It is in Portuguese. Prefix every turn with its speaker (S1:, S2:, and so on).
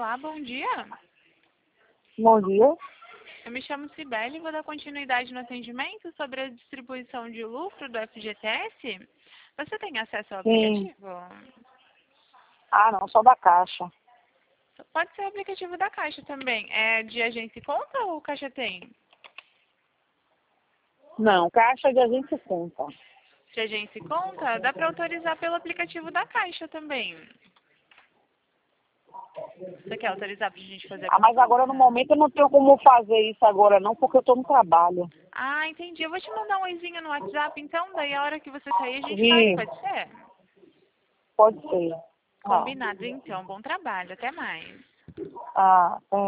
S1: Olá, bom dia.
S2: Bom dia.
S1: Eu me chamo Cibele e vou dar continuidade no atendimento sobre a distribuição de lucro do FGTS. Você tem acesso ao
S2: Sim.
S1: aplicativo?
S2: Ah, não, só da Caixa.
S1: Pode ser o aplicativo da Caixa também. É de agência e conta ou Caixa tem?
S2: Não, Caixa de agência conta.
S1: De agência e conta, dá para autorizar pelo aplicativo da Caixa também. Você quer autorizar para a gente fazer a
S2: Ah, mas agora no
S1: consulta?
S2: momento eu não tenho como fazer isso agora não, porque eu estou no trabalho.
S1: Ah, entendi. Eu vou te mandar um oizinho no WhatsApp, então, daí a hora que você sair a gente faz,
S2: Sim,
S1: pode ser?
S2: pode ser. Ah,
S1: Combinado, então. Bom trabalho. Até mais.
S2: ah, é.